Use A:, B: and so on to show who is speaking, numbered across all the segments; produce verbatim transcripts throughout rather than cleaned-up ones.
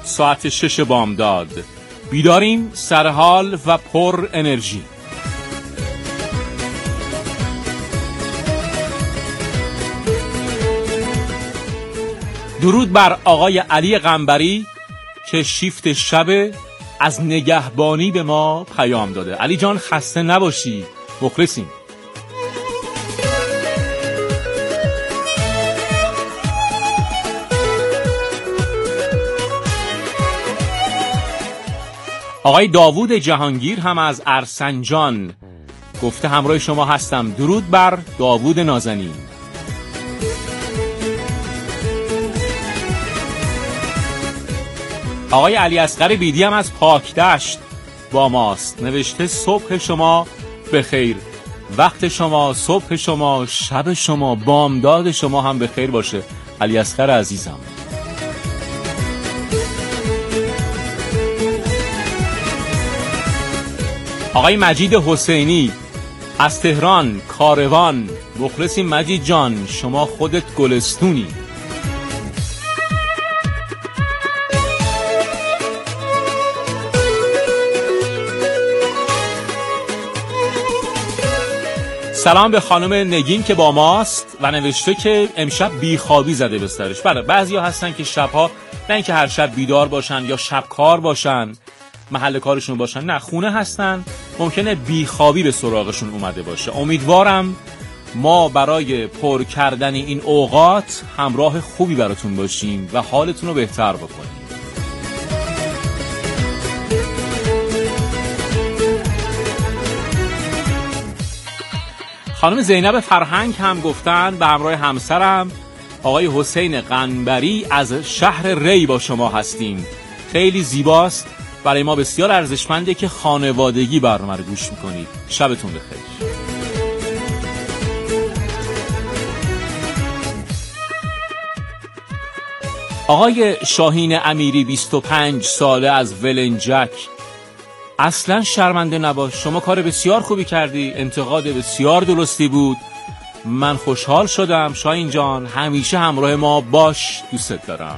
A: ساعت شش بامداد. بیداریم، سرحال و پر انرژی. درود بر آقای علی قنبری که شیفت شب از نگهبانی به ما پیام داده. علی جان خسته نباشی، مخلصیم. آقای داوود جهانگیر هم از ارسنجان گفته همراه شما هستم. درود بر داوود نازنین. آقای علی اصغر بیدی هم از پاکدشت با ماست. نوشته صبح شما بخیر، وقت شما، صبح شما، شب شما، بامداد شما هم بخیر باشه. علی اصغر عزیزم. آقای مجید حسینی از تهران کاروان، مخلصیم مجید جان، شما خودت گلستونی. سلام به خانم نگین که با ماست و نوشته که امشب بیخوابی زده به سرش. بله، بعضیا هستن که شبها نه اینکه هر شب بیدار باشن یا شب کار باشن، محل کارشون باشن، نه خونه هستن، ممکنه بیخوابی به سراغشون اومده باشه. امیدوارم ما برای پر کردن این اوقات همراه خوبی براتون باشیم و حالتون رو بهتر بکنیم. خانم زینب فرهنگ هم گفتن به همراه همسرم آقای حسین قنبری از شهر ری با شما هستیم. خیلی زیباست، برای ما بسیار ارزشمنده که خانوادگی برنامه رو گوش میکنید. شبتون بخیر. آقای شاهین امیری بیست و پنج ساله از ولنجک، اصلا شرمنده نباش، شما کار بسیار خوبی کردی، انتقاد بسیار درستی بود، من خوشحال شدم. شاهین جان همیشه همراه ما باش، دوستت دارم.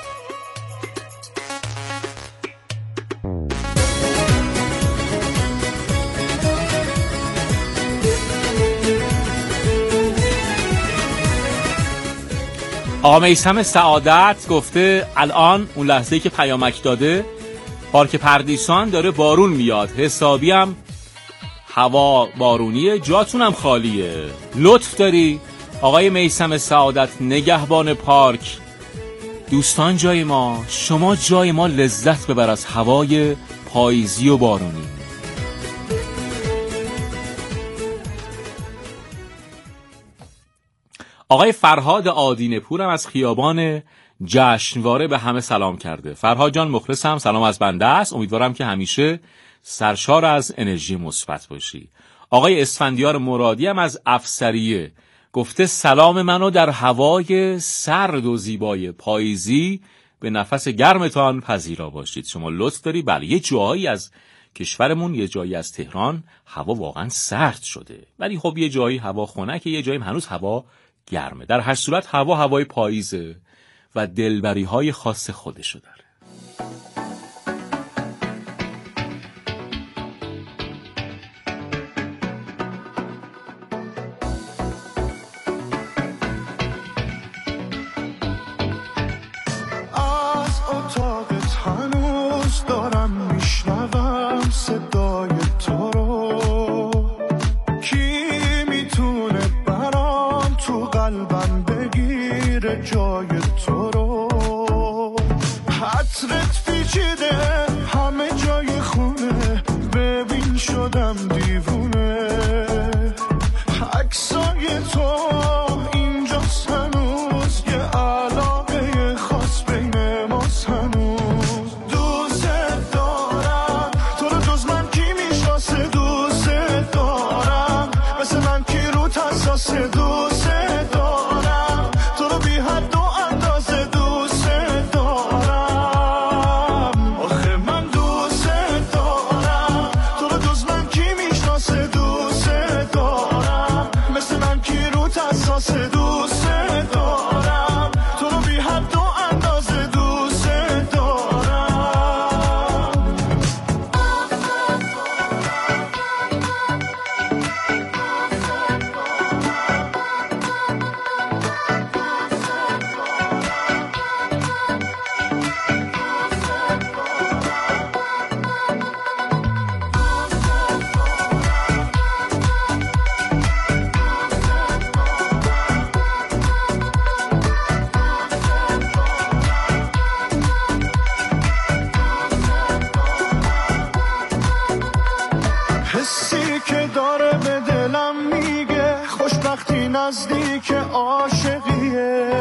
A: آقا میثم سعادت گفته الان اون لحظه‌ای که پیامک داده پارک پردیسان داره بارون میاد، حسابی هم هوا بارونیه، جاتونم خالیه. لطف داری آقای میثم سعادت، نگهبان پارک. دوستان جای ما، شما جای ما، لذت ببر از هوای پاییزی و بارونی. آقای فرهاد آدینه پور هم از خیابان جشنواره به همه سلام کرده. فرهاد جان مخلصم، سلام از بنده است، امیدوارم که همیشه سرشار از انرژی مثبت باشی. آقای اسفندیار مرادی هم از افسریه گفته سلام منو در هوای سرد و زیبای پاییزی به نفس گرمتان پذیرا باشید. شما لطف داری. بله، یه جایی از کشورمون، یه جایی از تهران هوا واقعا سرد شده، ولی خب یه جایی هوا خنکه، یه جایی هنوز هوا گرمه. در هر صورت هوا هوای پاییزه و دلبری های خاص خودشو داره.
B: از اتاقت هنوز دارم میشنوم صدای تو رو، کی میتونه برام تو قلبم بگیره جای تو رو. عطرت پیچیده همه جای خونه، ببین شدم دیوونه. عکسای تو اینجاست هنوز، یه علاقه خاص بین ماست هنوز. دوست دارم تو رو، جز من کی میشناسه؟ دوست دارم مثل من کی رو حساسه؟ دوست دارم تو رو بی حد و اندازه، دوست دارم. آخه من دوست دارم تو رو، جز من کی میشناسه؟ دوست دارم مثل من کی رو حساسه؟ نزدیک عاشقیه،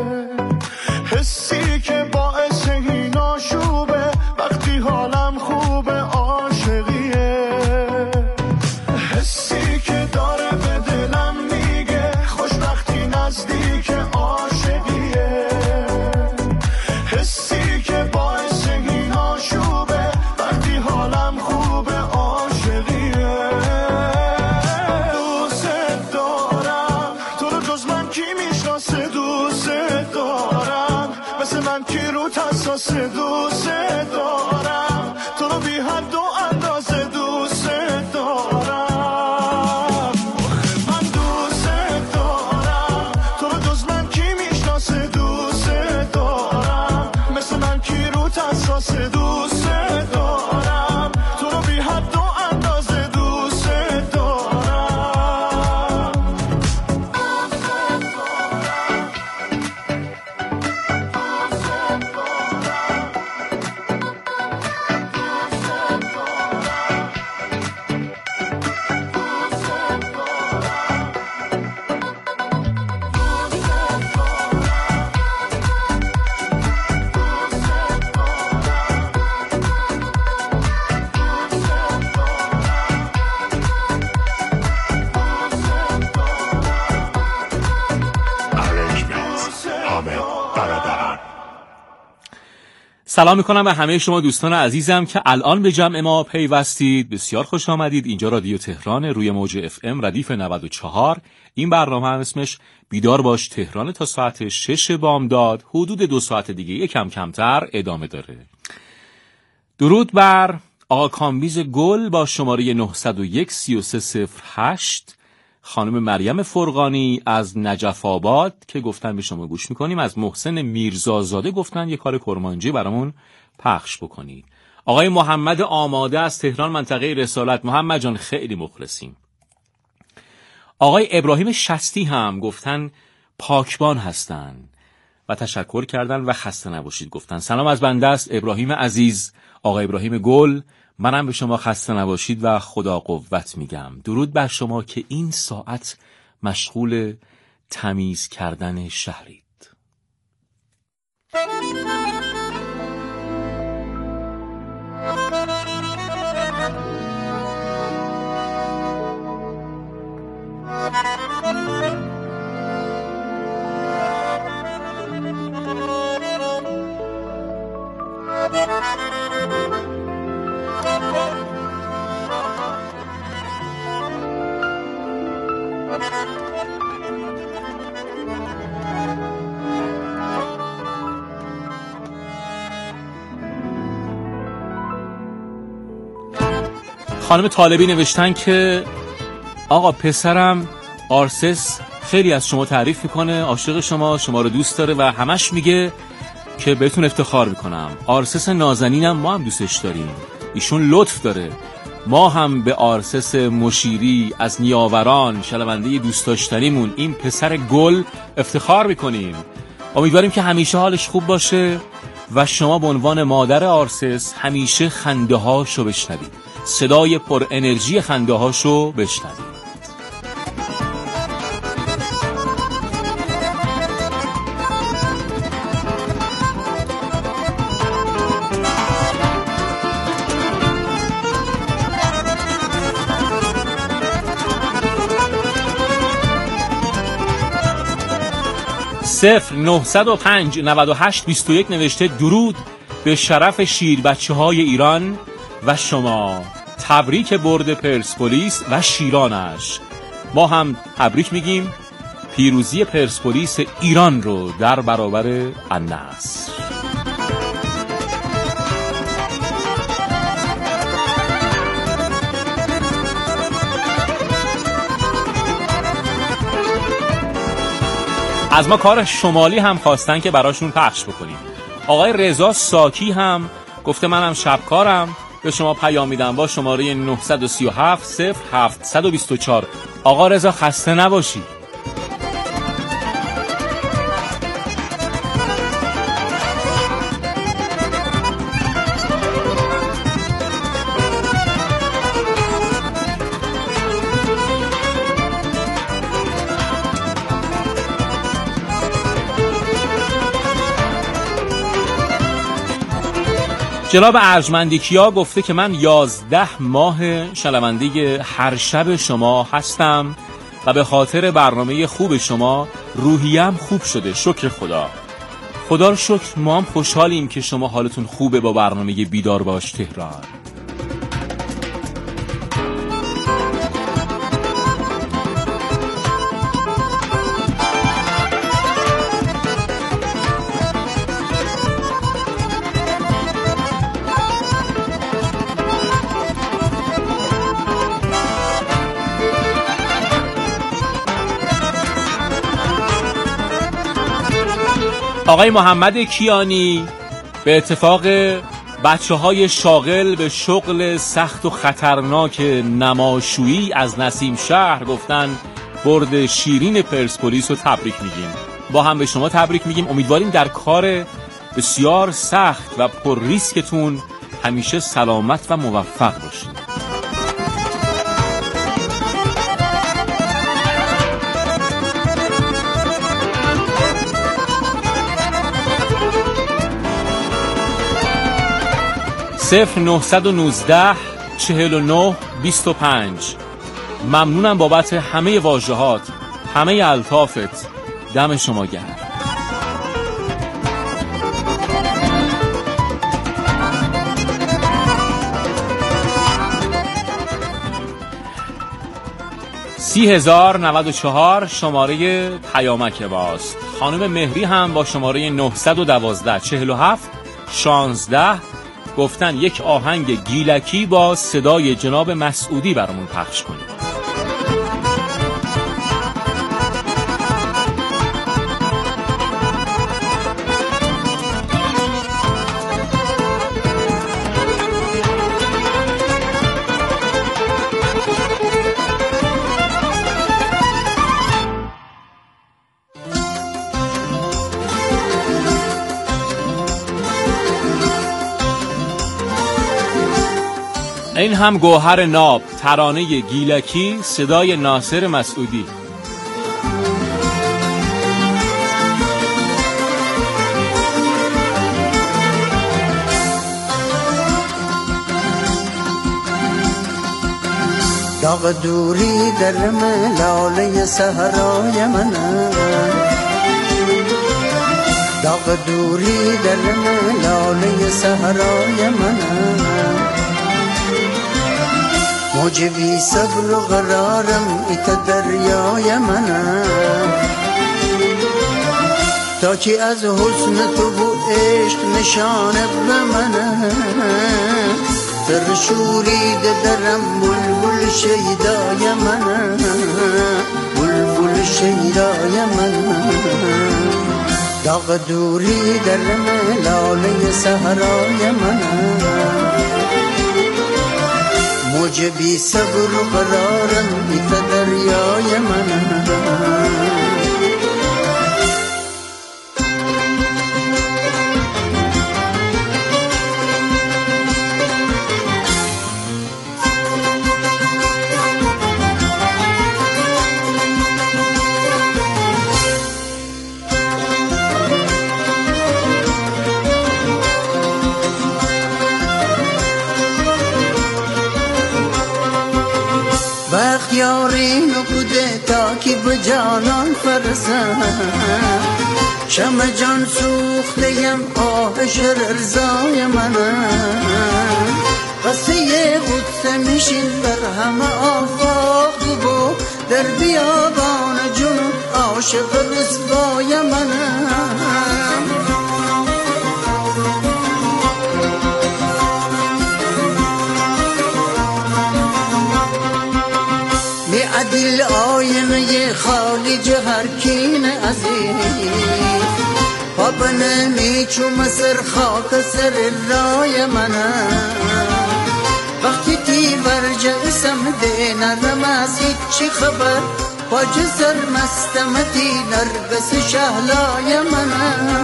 B: حسی که باعث این آشوبه، وقتی حالم خوبه عاشقیه، حسی که داره به دلم میگه خوشبختی نزدیک عاشقیه، حسی که باعث این آشوبه، وقتی حالم خوبه عاشقیه. دوست دارم تو رو، جز من کی میشناسه؟ دوست دارم مثل من کی رو حساس؟ دوست دارم تو رو بی حد و اندازه، دوست دارم من، دوست دارم تو رو، جز من کی میشناسه؟ دوست دارم مثل من کی رو حساس؟ دوست دارم تو رو بی حد و اندازه، دوست دارم.
A: سلام میکنم به همه شما دوستان عزیزم که الان به جمع ما پیوستید. بسیار خوش آمدید. اینجا رادیو تهران روی موج اف ام ردیف نود و چهار. این برنامه هم اسمش بیدار باش تهران تا ساعت شش بامداد. حدود دو ساعت دیگه یکم کمتر ادامه داره. درود بر آقا کامبیز گل با شماره نه صفر یک سه سه صفر هشت، خانم مریم فرقانی از نجف آباد که گفتن به شما گوش میکنیم، از محسن میرزازاده گفتن یه کار کرمانجی برامون پخش بکنید. آقای محمد آماده از تهران منطقه رسالت، محمد جان خیلی مخلصیم. آقای ابراهیم شستی هم گفتن پاکبان هستن و تشکر کردن و خسته نباشید گفتن. سلام از بنده است ابراهیم عزیز. آقای ابراهیم گل، منم به شما خسته نباشید و خدا قوت میگم. درود بر شما که این ساعت مشغول تمیز کردن شهرید. خانم طالبی نوشتن که آقا پسرم آرسس خیلی از شما تعریف میکنه، عاشق شما، شما رو دوست داره و همش میگه که بهتون افتخار میکنم. آرسس نازنینم ما هم دوستش داریم، ایشون لطف داره. ما هم به آرسس مشیری از نیاوران، شنونده دوست داشتنیمون، این پسر گل افتخار میکنیم. امیدواریم که همیشه حالش خوب باشه و شما به عنوان مادر آرسس همیشه خنده هاشو بشنوید، صدای پر انرژی خنده هاشو بشنوید. صفر نهصد و پنج نود و هشت بیست و یک نوشته درود به شرف شیر بچه های ایران و شما، تبریک برد پرسپولیس و شیرانش. ما هم تبریک میگیم پیروزی پرسپولیس ایران رو در برابر النصر. از ما کار شمالی هم خواستن که براشون پخش بکنیم. آقای رضا ساکی هم گفته منم شبکارم، به شما پیام میدم با شماره نه سه هفت صفر هفت دو چهار. آقا رضا خسته نباشی. جناب ارجمندی کیا گفته که من یازده ماه شنونده هر شب شما هستم و به خاطر برنامه خوب شما روحیم خوب شده، شکر خدا. خدا رو شکر، ما هم خوشحالیم که شما حالتون خوبه با برنامه بیدار باش تهران. آقای محمد کیانی به اتفاق بچه های شاغل به شغل سخت و خطرناک نماشویی از نسیم شهر گفتن برد شیرین پرسپولیس رو تبریک میگیم. با هم به شما تبریک میگیم. امیدواریم در کار بسیار سخت و پر ریسکتون همیشه سلامت و موفق باشید. صفر نهصد و نوزده چهل و نه بیست و پنج. ممنونم بابت همه واژه‌هات، همه الطافت. دم شما گرم. سی هزار نود و چهار شماره پیامک باست. خانم مهری هم با شماره نهصد و دوازده چهل و هفت شانزده گفتن یک آهنگ گیلکی با صدای جناب مسعودی برامون پخش کنید. این هم گوهر ناب، ترانه گیلکی، صدای ناصر مسعودی.
C: داغ دوری در ملاله صحرای منه، داغ دوری در ملاله صحرای منه، موج بی صبر و قرارم ایت دریای منه، تا کی از حسن تو و عشق نشانه به منه، در شورید درم بلبل شیدای منه، بلبل شیدای منه، داغ دوری در ملاله صحرای منه، موج بی صبر و قرارم ایت دریای منه. وقت یاری نکوده تا کی به جانان فرزم، شم جان سوختیم آهش رضای منه، قصه قدس میشین بر همه آفاق و در بیابان جنوب عاشق رسوای منه، عدل آینه خالی جهر کین عزیز، پاپ نمی چوم سر خاک سر رای منه، وقتی تی ورجه اسم ده نرم از هیچی خبر، پاج سر مستمتی نرگس شهلای منه،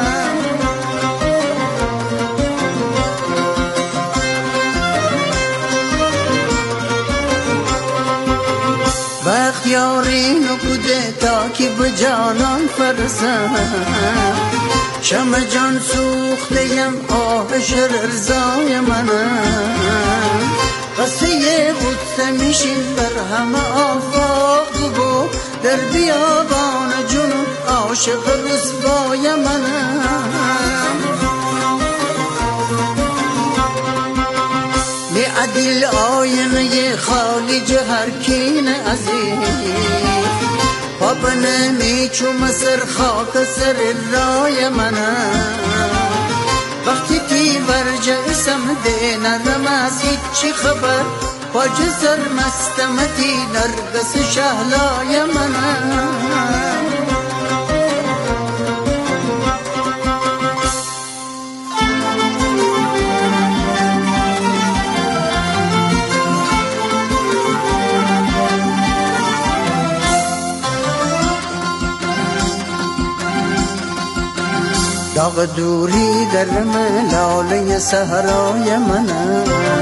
C: وقت یاری نکوده تا کی به جانان فرزم، شمع جان سوختیم آه شررزای منم قصه بود میشین بر همه آفاق و در بیابان جنوب عاشق رسوای منم می عدل آینه خالی جهر کین عزیز پاپ نمی چو مصر خاک سر رای منم وقتی تی ورجه سمده نرم از هیچی خبر پاج سر مستمتی نرگس شهلای منم داغ دوری در ملاله صحرای منم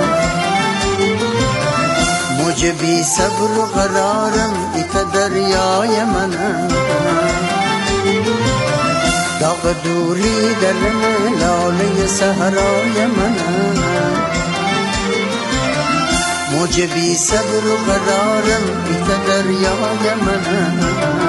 C: موج بی صبر و قرارم ایت دریای منم داغ دوری در ملاله صحرای منم موج بی صبر و قرارم ایت دریای منم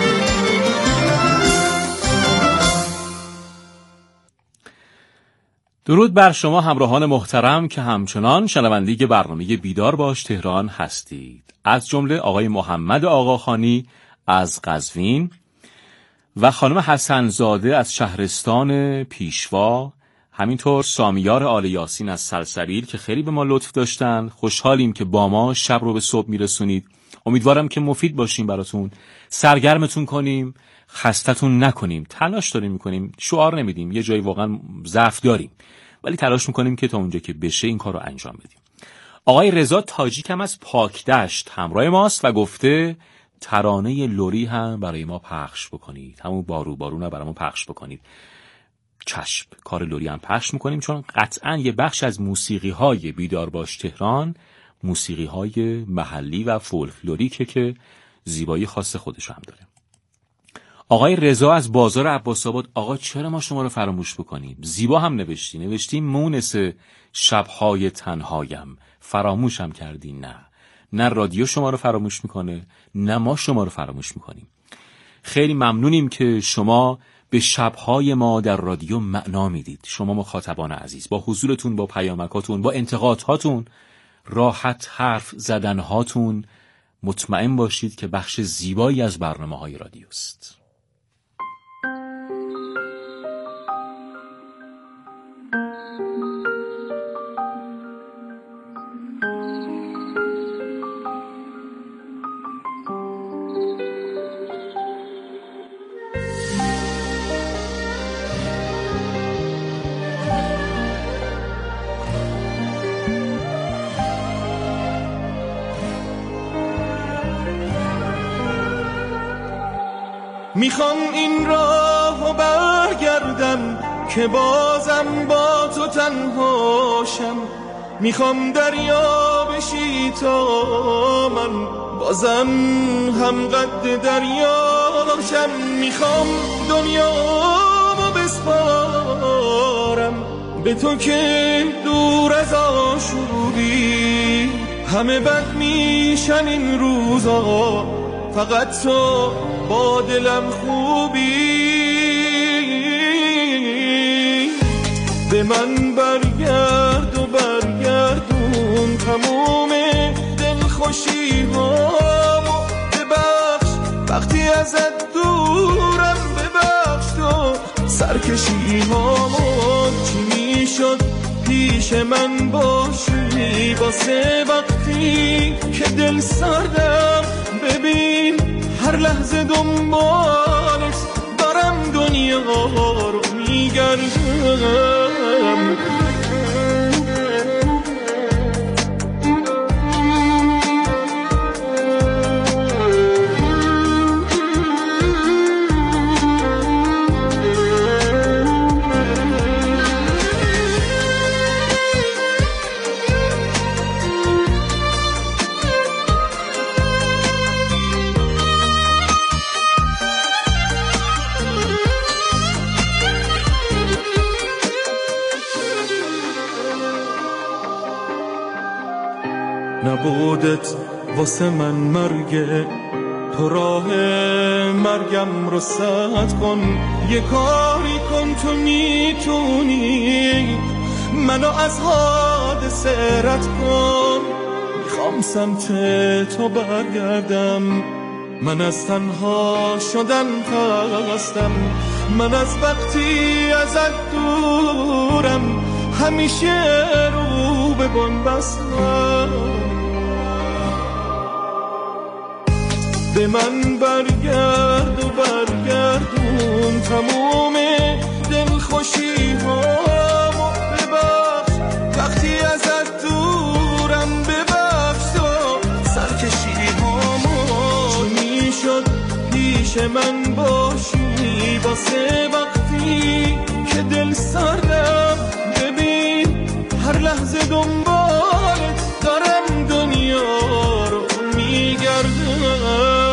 A: درود بر شما همراهان محترم که همچنان شنونده برنامه بیدار باش تهران هستید. از جمله آقای محمد آقاخانی از قزوین و خانم حسنزاده از شهرستان پیشوا، همینطور سامیار آل یاسین از سلسبیل که خیلی به ما لطف داشتن. خوشحالیم که با ما شب رو به صبح میرسونید. امیدوارم که مفید باشیم براتون، سرگرمتون کنیم، خستتون نکنیم. تلاش داریم میکنیم، شعار نمیدیم، یه جایی واقعا ضعف داریم ولی تلاش میکنیم که تا اونجا که بشه این کار رو انجام بدیم. آقای رضا تاجیک هم از پاکدشت همراه ماست و گفته ترانه لری هم برای ما پخش بکنید، همون بارو بارو برای ما پخش بکنید. چشم، کار لری هم پخش میکنیم چون قطعا یه بخش از موسیقی های بیدار باش تهران موسیقی های محلی و فولکلوریکه که زیبایی خاص خودش هم داره. آقای رضا از بازار عباس‌آباد، آقا چرا ما شما رو فراموش بکنیم؟ زیبا هم نوشتی، نوشتی مونس شب‌های تنهایم، فراموشم کردی. نه نه رادیو شما رو فراموش میکنه، نه ما شما رو فراموش میکنیم. خیلی ممنونیم که شما به شب‌های ما در رادیو معنا میدید. شما مخاطبان عزیز، با حضورتون، با پیامکاتون، با انتقادهاتون، راحت حرف زدنهاتون، مطمئن باشید که بخش زیبایی از برنامه‌های رادیوست.
B: میخوام این راهو برگردم که بازم با تو تنهاشم، میخوام دریا بشی تا من بازم هم قد دریاشم، میخوام دنیامو بسپارم به تو که دور از آشوبی، همه بد میشن این روزا فقط تو با دلم خوبی، به من برگرد و برگردون تموم دلخوشی هامو، ببخش وقتی ازت دورم، ببخش تو سرکشی هامو، چی میشد پیش من باشی واسه وقتی که دل سردم، ببین هر لحظه دنبالت دارم دنیا رو میگردم. نبودت واسه من مرگه، تو راه مرگم رو سد کن، یه کاری کن تو میتونی منو از حادثه رد کن. میخوام سمت تو برگردم، من از تنها شدن خستم، من از وقتی ازت دورم همیشه رو به بن بستم. به من برگرد و برگردون تموم دلخوشی هامو ببخش، وقتی ازت دورم ببخش و سرکشی هامو. چی میشد پیش من باشی واسه وقتی که دل سردم، ببین هر لحظه دنبالت دارم دنیا رو میگردم.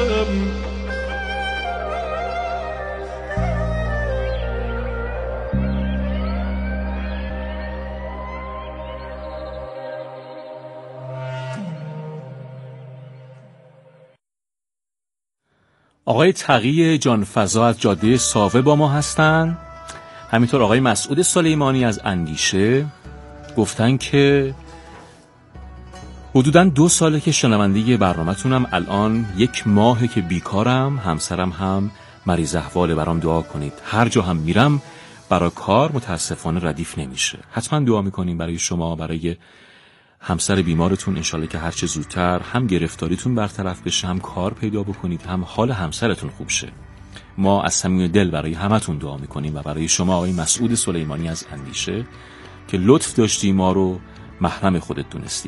A: آقای تقی جانفزا از جاده ساوه با ما هستن. همینطور آقای مسعود سلیمانی از اندیشه گفتن که حدوداً دو ساله که شنونده برنامه‌تونم، الان یک ماهه که بیکارم، همسرم هم مریض احواله، برام دعا کنید. هر جا هم میرم برای کار متاسفانه ردیف نمیشه. حتما دعا میکنیم برای شما، برای همسر بیمارتون، انشالله که هرچه زودتر هم گرفتاریتون برطرف بشه، هم کار پیدا بکنید، هم حال همسرتون خوب شه. ما از صمیم دل برای همتون دعا میکنیم و برای شما آقای مسعود سلیمانی از اندیشه که لطف داشتی ما رو محرم خودت دونستی.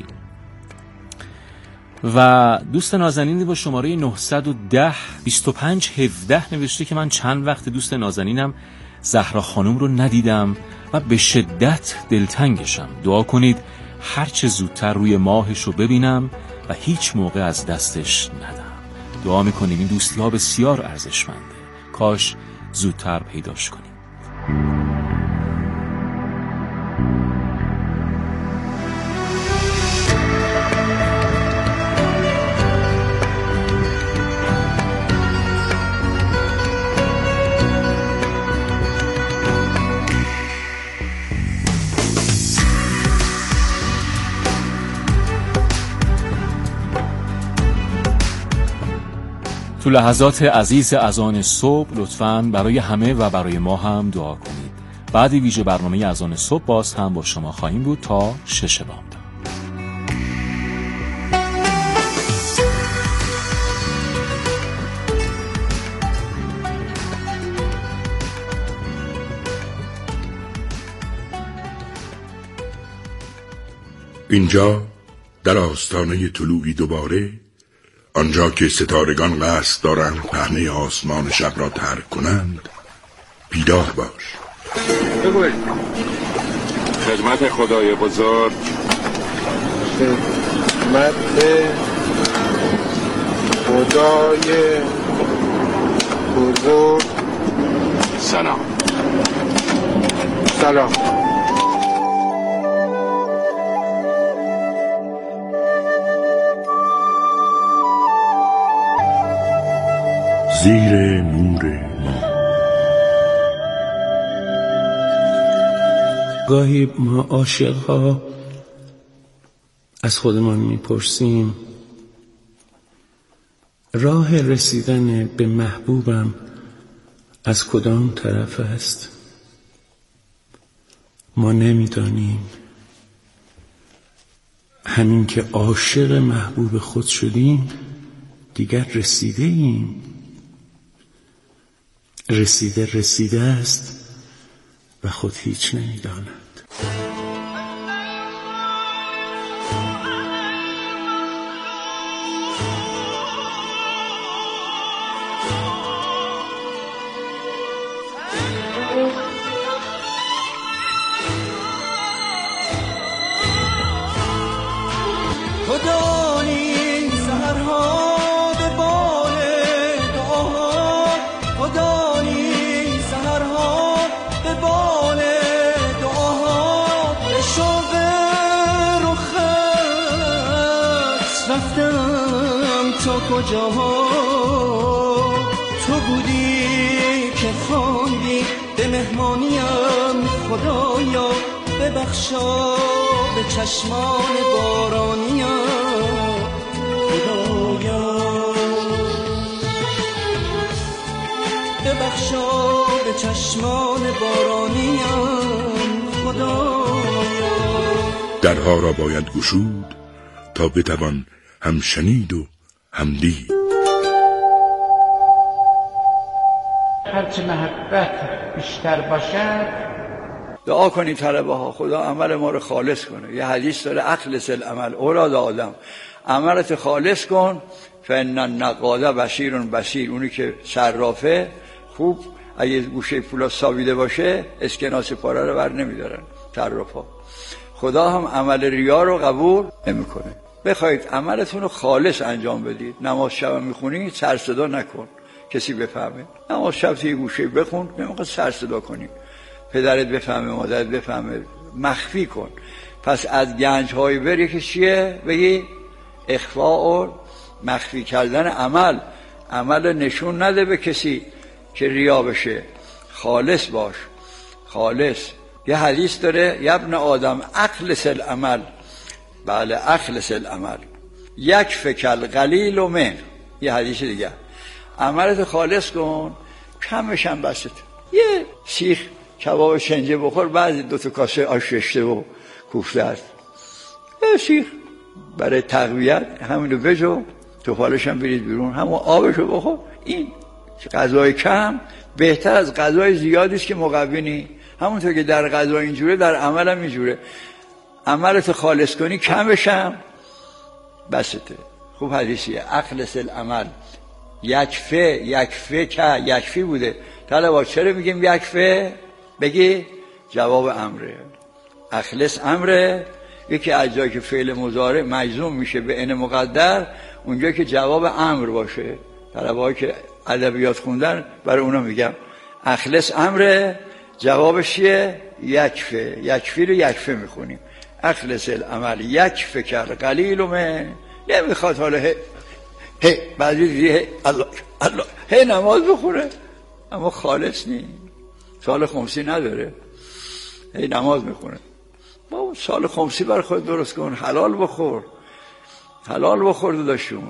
A: و دوست نازنینی با شماره نه یک صفر بیست و پنج هفده نوشته که من چند وقت دوست نازنینم زهرا خانم رو ندیدم و به شدت دلتنگشم. دعا کنید هرچه زودتر روی ماهش رو ببینم و هیچ موقع از دستش ندم. دعا میکنیم این دوستی ها بسیار ارزشمنده، کاش زودتر پیداش کنیم. تو لحظات عزیز اذان صبح لطفاً برای همه و برای ما هم دعا کنید. بعد ویژه برنامه اذان صبح باز هم با شما خواهیم بود تا شش بامداد.
D: اینجا در آستانه طلوعی دوباره، آنجا که ستارگان قصد دارند پهنه آسمان شب را ترک کنند، بیدار باش.
E: بگوید خدمت خدای بزرگ،
F: خدمت خدای بزرگ،
E: سلام.
F: سلام.
D: زیر نور ما.
G: گاهی ما عاشق‌ها از خودمان میپرسیم راه رسیدن به محبوبم از کدام طرف است؟ ما نمیدانیم. همین که عاشق محبوب خود شدیم دیگر رسیده ایم. رسیده رسیده است و خود هیچ نمی‌داند.
C: رفتم تا کجاها، تو بودی که خواندی به مهمانیم خدایا، ببخشا به چشمان بارانیم خدایا، ببخشا به چشمان بارانیم خدایا.
D: درها را باید گشود تا بتوان هم شنید و هم دید.
F: هرچه محبت بیشتر باشد
H: دعا کنید طلبه ها خدا عمل ما رو خالص کنه. یه حدیث داره اخلص العمل اولاد آدم، عملت خالص کن فان النقاد بشیر بصیر. اونی که صرافه خوب اگه گوشه پولا ساویده باشه اسکناس پاره رو بر نمیدارن صرافا. خدا هم عمل ریا رو قبول نمیکنه. بخواید عملتون رو خالص انجام بدید. نماز شب میخونی سر صدا نکن کسی بفهمه. نماز شب توی گوشه بخون، نمیخواد سر صدا کنی، پدرت بفهمه، مادرت بفهمه، مخفی کن. پس از گنج های بری که چیه؟ بگی اخفاء و مخفی کردن عمل. عمل نشون نده به کسی که ریا بشه، خالص باش، خالص. یه حدیث داره ابن آدم اخلص العمل. بله اخلص العمل یک فکل قلیل و من. یه حدیث دیگه عملت خالص کن کمش هم بسته. یه سیخ کباب شنجه بخور، بعضی دو تا کاسه آش رشته و کوفته است. یه سیخ برای تقویت همینو بجو، توفالش هم برید بیرون، همون آبشو بخور. این غذای کم بهتر از غذای زیادی است که مقوی نی. همونطور که در غذا اینجوره در عمل هم اینجوره. عملت خالص کنی کمش هم بسته. خوب حدیثیه اخلص العمل یکفه. یکفه که یکفی بوده. طلبا چرا میگیم یکفه؟ بگی جواب امره. اخلص امره. یکی از جایی که فعل مضارع مجزوم میشه به ان مقدر، اونجا که جواب امر باشه. طلبا که ادبیات خوندن برای اونا میگم اخلص امره، جوابش چیه؟ یکفه. یکفی رو یکفه میخونیم. اخلص العمل یکفه کر قلیل و من. نمیخواد حالا هی هی بعضی دیگه الله الله هی نماز بخوره اما خالص نی. سال خمسی نداره، هی نماز میخونه. با سال خمسی بر خود درست کن، حلال بخور، حلال بخور داداشون.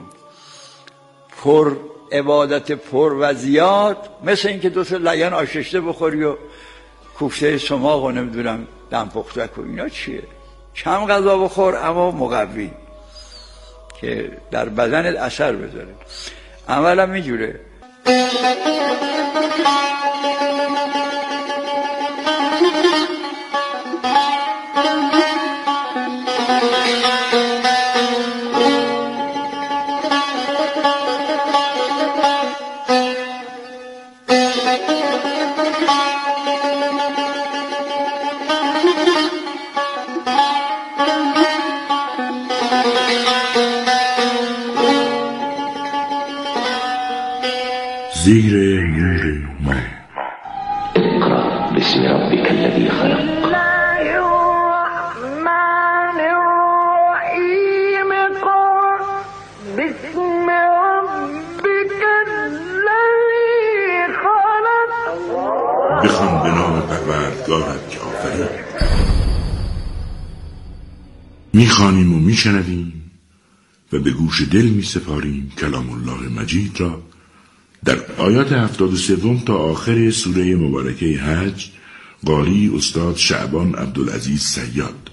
H: پر عبادت پر و زیاد مثل این که دو تا لگن آششته بخوری و کوفته سماق و نمیدونم دم پختک و اینا چیه؟ کم غذا بخور اما مقوی که در بدنت اثر بذاره. عملم میجوره.
D: زیر نور ما.
I: اقرأ باسم ربك الذي خلق.
B: بسم ربك الذي خلق.
D: بخوان به نام پروردگارت که آفرید. میخوانیم و میشنویم و به گوش دل میسپاریم کلام الله مجید را در آیات هفتاد و سوم تا آخر سوره مبارکه حج. قاری استاد شعبان عبدالعزیز صیاد.